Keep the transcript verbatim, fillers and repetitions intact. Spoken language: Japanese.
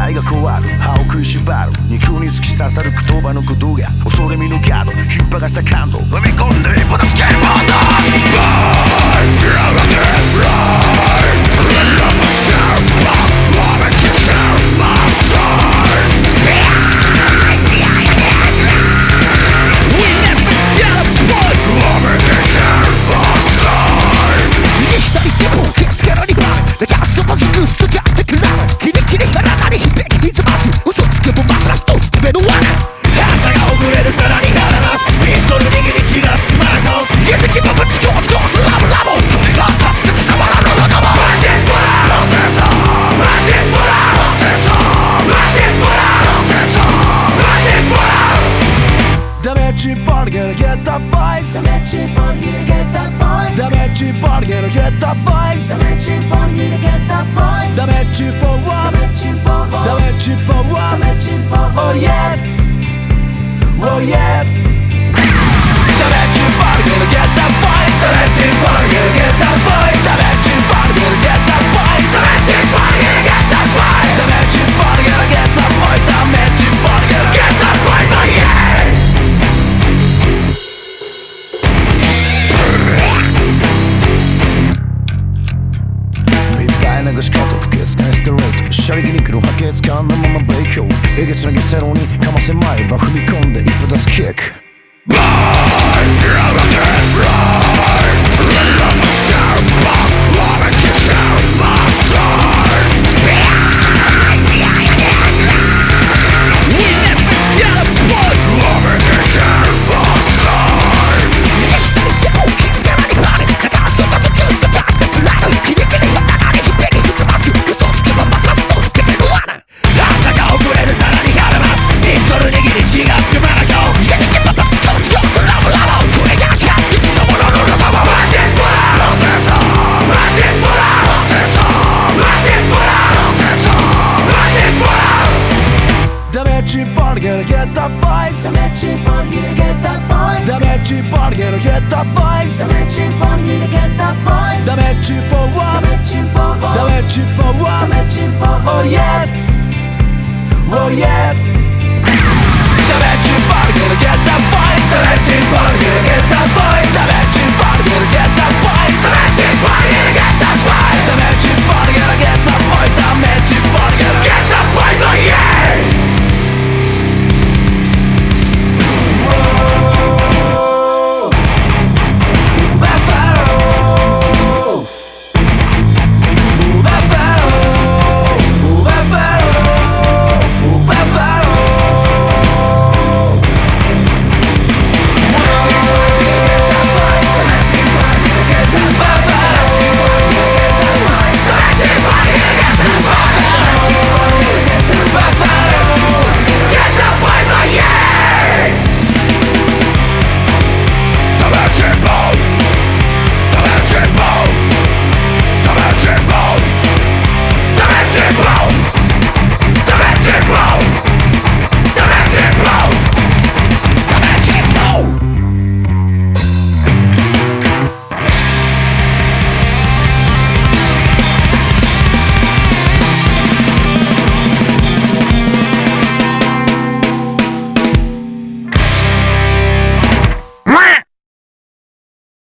愛が壊る歯を食いしばる肉に突き刺さる言葉のことが恐れ見のガード引っ張がした感動踏み込んで一歩立つ剣を出す Fly, you're the dance line Ready to the sound boss Wanna kiss out my side We never shut up, boy Wanna kiss out my side 右下に全部を気をつけろにばだからそばずくすとかしてくらキリキリ体に響きいつまず嘘つけもますらすと捨て目の罠朝が遅れるさらにならますピストル握り血がつくマーコ言って気分ぶつこつこつラブラブこれが助け貴様らの仲間マンディスボラマンディスボラマンディスボラマンディスボラマンディスボラマンディスボラダメチンパリゲルゲッタファイスダメチンパリゲルゲッタファイスダメチンパリゲルゲッタファイスダメチンパリゲルゲッタファイスダメチンパワーダメチンパワーダメチンパワーダメチンパワー Oh yeah Oh yeahダメチンパリゲルゲッタファイスダメチンパリゲルゲッタファイスダメチンパリゲルゲッタファイスダメチンパリゲルゲッタファイスダメチンパリゲルゲッタファイスダメチンパリゲルゲッタファイス Oh yeah流し方不潔なエストレートシャリギリクル波形掴んだまま勉強えげつなげセロにかませまいば踏み込んで一歩出すキック Blind, you're the dance right Ready to the sound boss Wanna kiss out my side Behind, behind the dance line We never shut up, boy Wanna kiss out my side 右下に背を気づかないバディだからそばずくっと立ってくらるキリキリはたがり響きいつまずく嘘つけばますますとつけ目の罠朝が遅れるさらに晴れますピストル握り血がつくマラコンやりけばばつこつこつラブラブこれがキャッツ貴様らの仲間マンディスボラマンディスボラマンディスボラマンディスボラマンディスボラダメチンパリゲルゲッタファイスダメチンパリゲルゲッタファイスダメチンパリゲルゲッタファイスダメチンパリゲルゲッタファイスダメチンパワーダメチンパワーダメチンパワーダメチンパワー Oh yeah Oh yeah ダメチンパリゲルゲッタファイスダメチンパリゲルゲッタファイスダメチンパリゲルゲッタファイスダメチンパリゲルゲッタファイスダメチンパリゲル